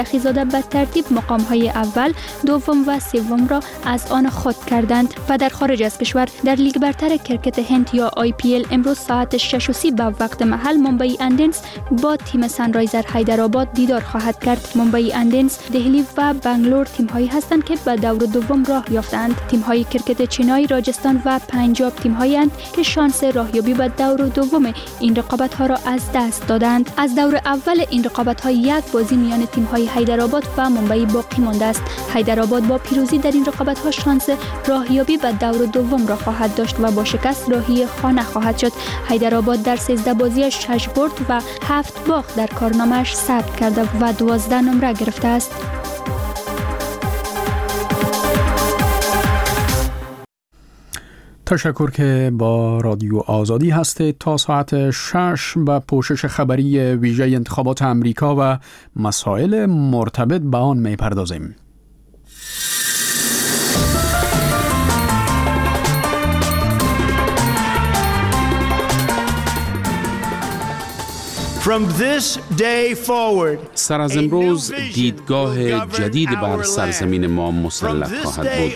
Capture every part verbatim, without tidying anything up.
اخیزاده به ترتیب مقام‌های اول، دوم و سوم را از آن خود کردند. و در خارج از کشور در لیگ برتر کرکت هند یا آی پی ال امروز ساعت شش و سی به وقت محل ممبئی اندینز با تیم سانرایزر حیدرآباد دیدار خواهد کرد. ممبئی اندینز، دهلی و بنگلور تیم‌هایی هستند که به دور دوم راه یافتند. تیم‌های کرکت چینی، راجستان و پنجاب تیم‌هایی اند که شانس راهیابی به دور دوم این رقابت‌ها را از دست دادند. از دور اول این رقابت‌ها یک بازی میان تیم‌های حیدرآباد و ممبئی باقی مانده است. حیدرآباد با پیروزی در این رقابت‌ها شانس راهیابی به دور دوم را خواهد داشت و با شکست راهی خانه خواهد شد. حیدرآباد در سیزده بازی شش برد و هفت باخت در کارنامه‌اش ثبت کرده و دوازده نمره گرفته است. تشکر که با رادیو آزادی هستید. تا ساعت شش به پوشش خبری ویژه انتخابات امریکا و مسائل مرتبط به آن می پردازیم. From this day forward, سر از امروز دیدگاه جدید بر سرزمین ما مسلط خواهد بود.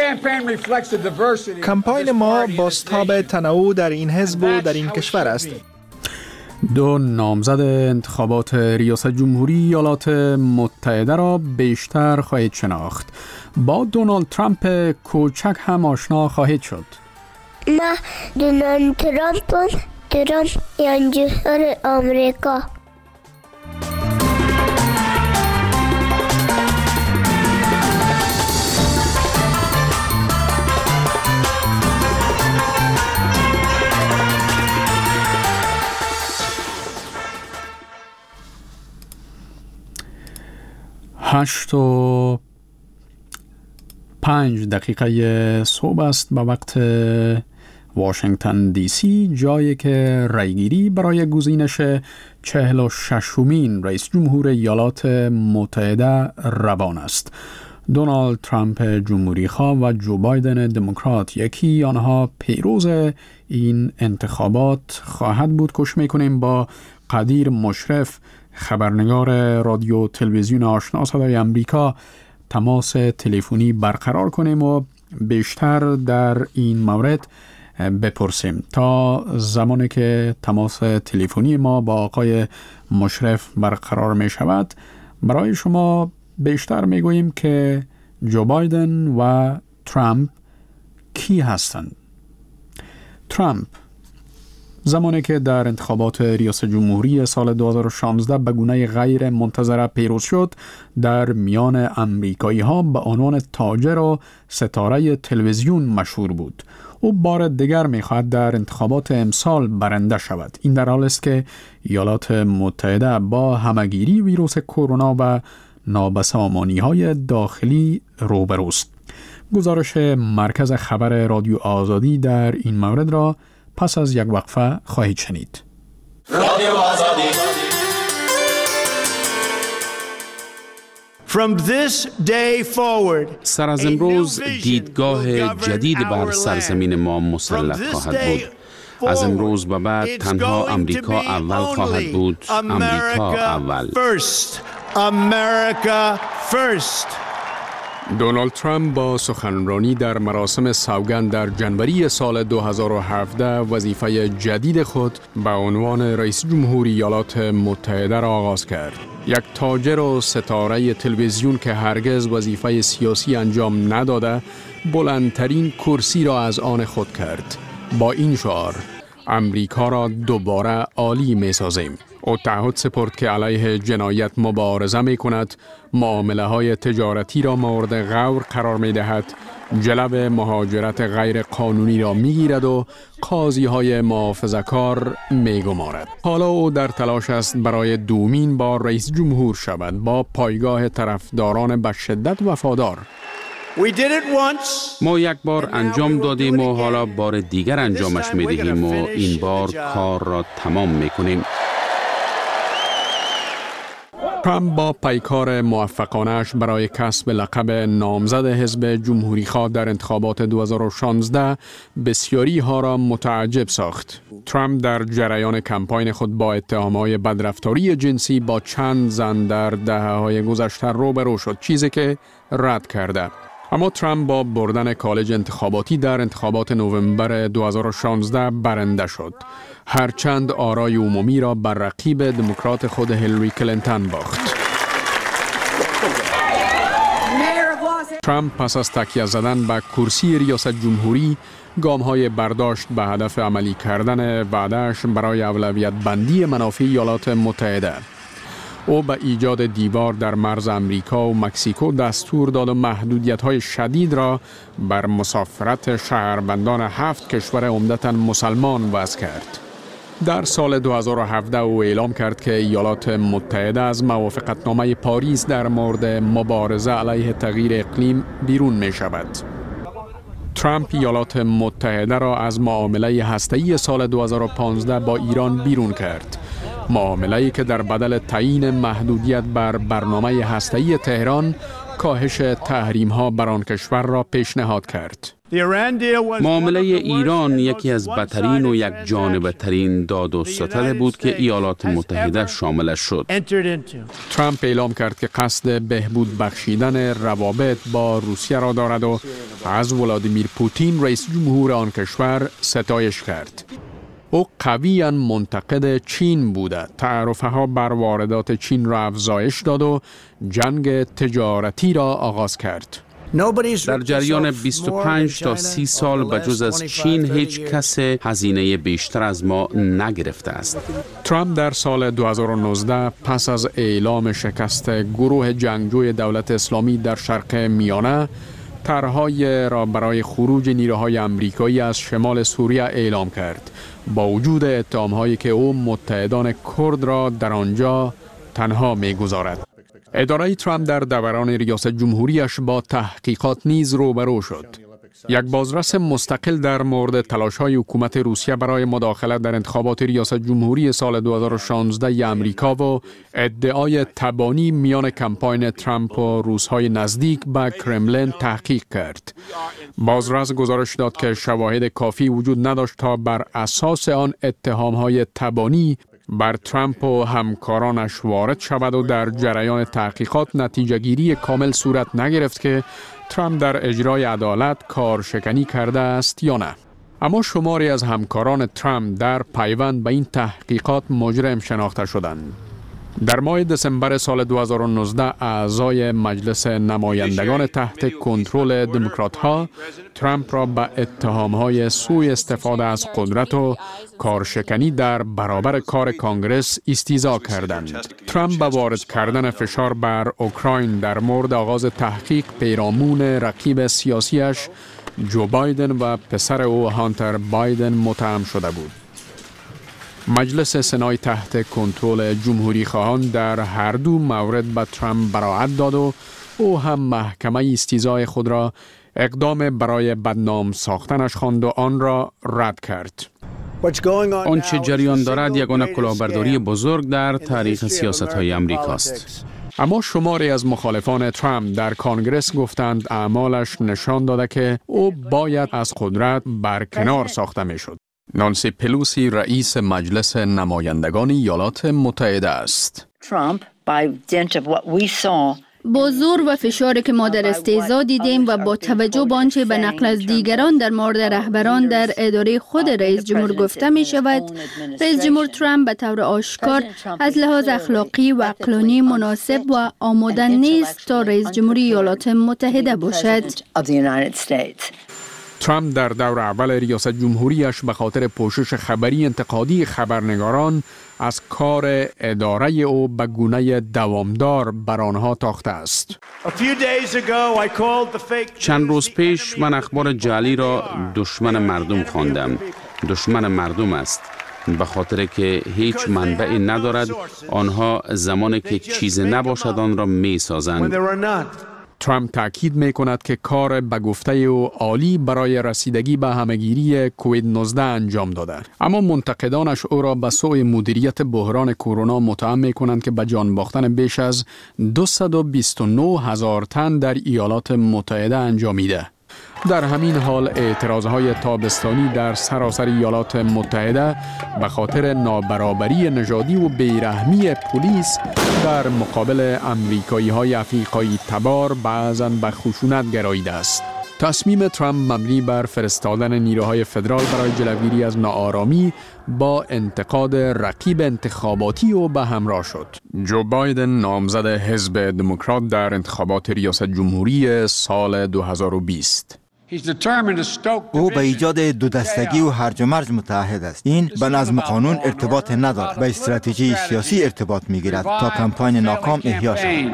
کمپاین ما بازتاب تنوع در این حزب و در این کشور است. دو نامزد انتخابات ریاست جمهوری ایالات متحده را بیشتر خواهید شناخت. با دونالد ترامپ کوچک هم آشنا خواهید شد. ما دونالد ترامپ ترامپ جمهور آمریکا. هشت و پنج دقیقه صبح است به وقت واشنگتن دی سی، جایی که رایگیری برای گزینش چهل و ششمین رئیس جمهور ایالات متحده روان است. دونالد ترامپ جمهوری خواه و جو بایدن دموکرات، یکی آنها پیروز این انتخابات خواهد بود. کوشش میکنیم با قدیر مشرف، خبرنگار رادیو تلویزیون آشنا صدای امریکا، تماس تلفنی برقرار کنیم و بیشتر در این مورد بپرسیم. تا زمانی که تماس تلفنی ما با آقای مشرف برقرار می شود، برای شما بیشتر می گوییم که جو بایدن و ترامپ کی هستند. ترامپ زمانی که در انتخابات ریاست جمهوری سال دو هزار و شانزده به گونه غیر منتظره پیروز شد، در میان امریکایی ها به عنوان تاجر و ستاره تلویزیون مشهور بود. او بار دیگر می‌خواهد در انتخابات امسال برنده شود. این در حالی است که ایالات متحده با همه‌گیری ویروس کرونا و نابسامانی‌های داخلی روبروست. گزارش مرکز خبر رادیو آزادی در این مورد را پس از یک وقفه خواهید شنید. رادیو آزادی. From this day forward, سر از امروز دیدگاه جدید بر سرزمین ما مسلط خواهد بود. از امروز به بعد تنها امریکا اول خواهد بود. امریکا اول. America first. دونالد ترامپ با سخنرانی در مراسم سوگند در جنوری سال دو هزار و هفده وظیفه جدید خود به عنوان رئیس جمهوری ایالات متحده را آغاز کرد. یک تاجر و ستاره تلویزیون که هرگز وظیفه سیاسی انجام نداده، بلندترین کرسی را از آن خود کرد. با این شعار امریکا را دوباره عالی می سازیم. او تعهد سپرد که علیه جنایت مبارزه می کند، معامله های تجارتی را مورد غور قرار می دهد، جلب مهاجرت غیر قانونی را می گیرد و قاضی های محافظه‌کار می گمارد. حالا او در تلاش است برای دومین بار رئیس جمهور شود، با پایگاه طرفداران به شدت وفادار. We did it once. ما یک بار انجام دادیم و حالا بار دیگر انجامش می دهیم و این بار کار را تمام می کنیم. ترامپ با پیکار موفقانش برای کسب لقب نامزد حزب جمهوری‌خواه در انتخابات دو هزار و شانزده بسیاری ها را متعجب ساخت. ترامپ در جریان کمپاین خود با اتهام‌های بدرفتاری جنسی با چند زن در دهه‌های گذشته روبرو شد، چیزی که رد کرده. اما ترامپ با بردن کالج انتخاباتی در انتخابات نوامبر دو هزار و شانزده برنده شد، هرچند آرای عمومی را بر رقیب دموکرات خود هیلاری کلینتون باخت. ترامپ پس از تکیه زدن به کرسی ریاست جمهوری گام‌های برداشت به هدف عملی کردن وعده‌اش برای اولویت بندی منافع ایالات متحده. او به ایجاد دیوار در مرز امریکا و مکزیکو دستور داد و محدودیت‌های شدید را بر مسافرت شهروندان هفت کشور عمدتاً مسلمان وضع کرد. در سال دو هزار و هفده او اعلام کرد که ایالات متحده از موافقتنامه پاریس در مورد مبارزه علیه تغییر اقلیم بیرون می شود. ترامپ ایالات متحده را از معامله هسته‌ای سال دو هزار و پانزده با ایران بیرون کرد. معامله‌ای که در بدل تعیین محدودیت بر برنامه هسته‌ای تهران کاهش تحریم‌ها بر آن کشور را پیشنهاد کرد. معامله ایران یکی از بدترین و یک جانبه ترین داد و ستد بود که ایالات متحده شاملش شد. ترامپ اعلام کرد که قصد بهبود بخشیدن روابط با روسیه را دارد و از ولادیمیر پوتین رئیس جمهور آن کشور ستایش کرد. او قویاً منتقد چین بوده، تعرفه‌ها بر واردات چین را افزایش داد و جنگ تجارتی را آغاز کرد. در جریان بیست و پنج تا سی سال به جز از چین هیچ کس هزینه بیشتر از ما نگرفته است. ترامپ در سال دو هزار و نوزده پس از اعلام شکست گروه جنگجوی دولت اسلامی در شرق میانه طرح‌های را برای خروج نیروهای آمریکایی از شمال سوریه اعلام کرد، با وجود اتهام‌هایی که او متحدان کرد را در آنجا تنها می‌گذارد. اداره ترامپ در دوران ریاست جمهوریش با تحقیقات نیز روبرو شد. یک بازرس مستقل در مورد تلاش‌های حکومت روسیه برای مداخلت در انتخابات ریاست جمهوری سال دو هزار و شانزده امریکا و ادعای تبانی میان کمپاین ترامپ و روس‌های نزدیک به کرملین تحقیق کرد. بازرس گزارش داد که شواهد کافی وجود نداشت تا بر اساس آن اتهام‌های تبانی بر ترامپ و همکارانش وارد شود و در جریان تحقیقات نتیجه گیری کامل صورت نگرفت که ترامپ در اجرای عدالت کارشکنی کرده است یا نه. اما شماری از همکاران ترامپ در پیوند به این تحقیقات مجرم شناخته شدند. در ماه دسامبر سال دو هزار و نوزده اعضای مجلس نمایندگان تحت کنترل دموکرات‌ها ترامپ را به اتهام‌های سوء استفاده از قدرت و کارشکنی در برابر کار کانگرس استیضاح کردند. ترامپ با وارد کردن فشار بر اوکراین در مورد آغاز تحقیق پیرامون رقیب سیاسیش جو بایدن و پسر او هانتر بایدن متهم شده بود. مجلس سنای تحت کنترل جمهوری خواهان در هر دو مورد به ترامپ براعت داد و او هم محکمه استیضاح خود را اقدام برای بدنام ساختنش خواند و آن را رد کرد. آنچه جریان دارد یگانه کلاهبرداری بزرگ در تاریخ سیاست‌های امریکاست. اما شماری از مخالفان ترامپ در کانگرس گفتند اعمالش نشان داده که او باید از قدرت برکنار ساخته میشد. نانسی پلوسی رئیس مجلس نمایندگان ایالات متحده است. Trump, by dint of what we saw, با زور و فشاری که ما در استیضاح دیدیم و با توجه به آنچه به نقل از دیگران در مورد رهبران در اداره خود رئیس جمهور گفته می شود، رئیس جمهور ترامپ به طور آشکار از لحاظ اخلاقی و عقلانی مناسب و آماده نیست تا رئیس جمهوری ایالات متحده باشد. ترامپ در دور اول ریاست جمهوریش به خاطر پوشش خبری انتقادی خبرنگاران از کار اداره او به گونه دوامدار بر آنها تاخته است. چند روز پیش من اخبار جعلی را دشمن مردم خواندم. دشمن مردم است به خاطر که هیچ منبعی ندارد. آنها زمانی که چیز نباشد آن را می سازند. ترامپ تاکید می کند که کار به گفته او عالی برای رسیدگی به همهگیری کووید نوزده انجام داده. اما منتقدانش او را به سوء مدیریت بحران کرونا متهم می کنند که به جان باختن بیش از دویست و بیست و نه هزار تن در ایالات متحده انجامیده. در همین حال اعتراضهای تابستانی در سراسر ایالات متحده به خاطر نابرابری نژادی و بیرحمی پلیس در مقابل امریکایی های افریقایی تبار بعضاً به خشونت گراییده است. تصمیم ترامپ مبنی بر فرستادن نیروهای فدرال برای جلوگیری از ناآرامی با انتقاد رقیب انتخاباتی او به همراه شد. جو بایدن نامزد حزب دموکرات در انتخابات ریاست جمهوری سال دو هزار و بیست. او به ایجاد دو دستگی و هرج و مرج متعهد است. این به نظم قانون ارتباط ندارد، به استراتژی سیاسی ارتباط می‌گیرد تا کمپاین ناکام احیا شود.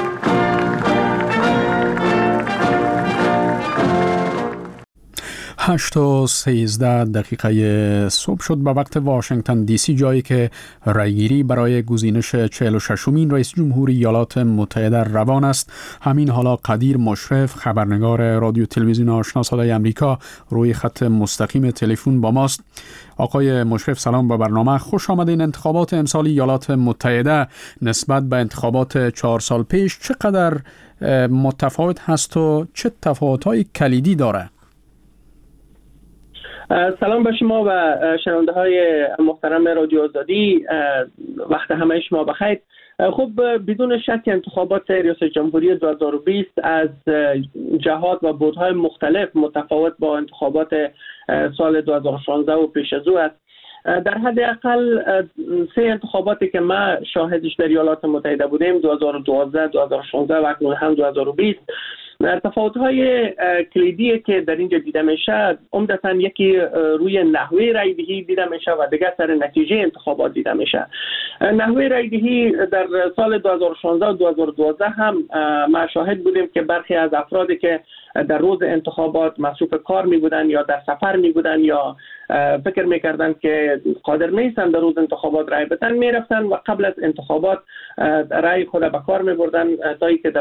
هشت و سیزده دقیقه صبح شد به وقت واشنگتن دی سی، جایی که رایگیری برای گزینش چهل و ششمین رئیس جمهور ایالات متحده روان است. همین حالا قدیر مشرف، خبرنگار رادیو تلویزیون آشنا صدای امریکا، روی خط مستقیم تلفن با ماست. آقای مشرف سلام به برنامه. خوش آمدین. انتخابات امسال ایالات متحده نسبت به انتخابات چهار سال پیش چقدر متفاوت هست و چه تفاوت‌های کلیدی داره؟ سلام به شما و شنونده های محترم رادیو آزادی. وقت همه شما بخیر. خب بدون شک انتخابات ریاست جمهوری دو هزار و بیست از جهات و بعدهای مختلف متفاوت با انتخابات سال دو هزار و شانزده و پیش از او است. در حد اقل سه انتخاباتی که ما شاهدش در ایالات متحده بودیم، دو هزار و دوازده، دو هزار و شانزده و اکنون هم دو هزار و بیست، تفاوت‌های کلیدی که در اینجا دیده میشه عمدتاً یکی روی نحوه رای‌دهی دیده میشه و دیگر سر نتیجه انتخابات دیده میشه. نحوه رای‌دهی در سال دو هزار و شانزده و دو هزار و دوازده هم ما شاهد بودیم که برخی از افرادی که در روز انتخابات مصروف کار می بودن یا در سفر می بودن یا فکر می کردن که قادر نیستن در روز انتخابات رای بدن، می رفتن و قبل از انتخابات رای خود به کار می بردن تا اینکه در